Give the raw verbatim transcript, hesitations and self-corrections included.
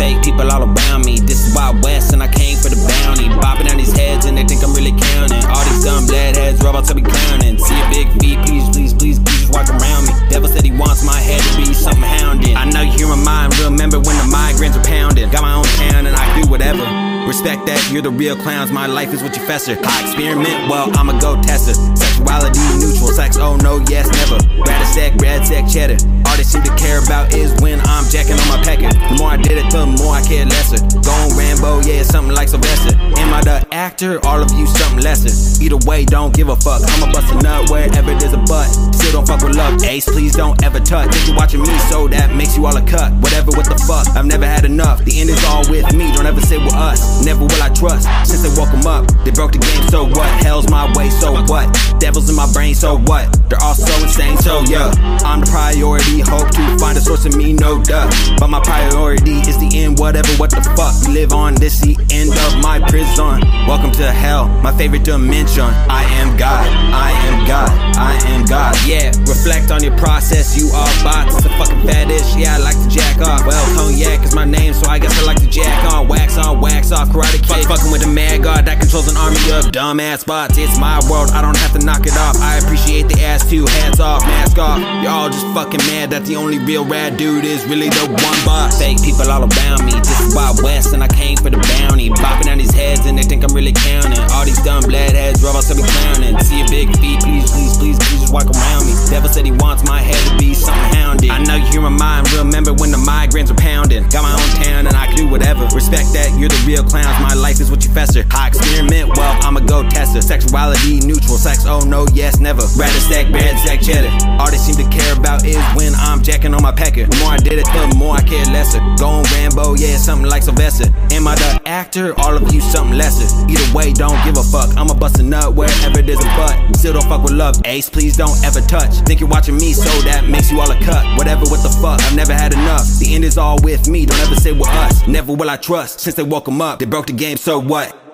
Fake people all around me. This is Wild West and I came for the bounty. Bopping down these heads and they think I'm really counting. All these dumb bled heads robots to be clowning. See a big feet, please, please, please, please just walk around me. Devil said he wants my head to be something hounding. I know you hear my mind, remember when the migraines are pounding. Got my own town and I do whatever. Respect that, you're the real clowns, my life is what you fester. I experiment, well, I'ma go test it. Sexuality neutral, sex, oh no, yes, never. Rat stack, red sack, cheddar. All they seem to care about is when I'm jacking on my pecker. The more I did it, the more I care lesser. Going Rambo, yeah, something like Sylvester. Am I the actor? All of you something lesser. Either way, don't give a fuck. I'ma bust a nut wherever there's a butt. Still don't fuck with love, Ace, please don't ever touch. Think you're watching me, so that makes you all a cut. Whatever, what the fuck, I've never had enough. The end is all with me, don't ever say with us. Never will I trust, since they woke them up. They broke the game, so what? Hell's my way, so what? Devils in my brain, so what? They're all so insane, so yeah. I'm the priority, hope to find a source of me, no duh. But my priority is the end, whatever, what the fuck. We live on, this the end of my prison. Welcome to hell, my favorite dimension. I am God, I am God, I am God. Yeah, reflect on your process, you all bots. It's a fucking fetish, yeah, I like to jack off. Well, cognac is my name, so I guess I like to jack on. Wax on, wax off, Karate Kid. Fuck, fucking with a mad god that controls an army of dumbass bots. It's my world, I don't have to knock it off. I appreciate the ass too, hats off, mask off. You're all just fucking mad that the only real rad dude is really the one boss. Fake people all around me, this is Wild West and I came for the bounty. Bopping down these heads and they think I'm really counting. All these dumb bled heads, robots to be clowning. See a big feet, please, please, please, please just walk around me. Devil said he wants my head to be something hounded. I know you hear my mind, remember when the migraines are pounding. Got my own town and I can do whatever. Respect that, you're the real clowns, my life is what you fester. I experiment, well, I'ma go test it. Sexuality neutral, sex, oh no, yes, never. Rat stack, red stack, cheddar. All they seem to care about is when I'm jacking on my pecker. The more I did it, the more I care lesser. Going Rambo, yeah, something like Sylvester. Am I the actor? All of you something lesser. Either way, don't give a fuck. I'ma bust a nut wherever there's a butt. Still don't fuck with love, Ace, please don't ever touch. Think you're watching me, so that makes you all a cut. Whatever, what the fuck, I've never had enough. The end is all with me, don't ever say with us. Never will I trust, since they woke them up. They broke the game, so what?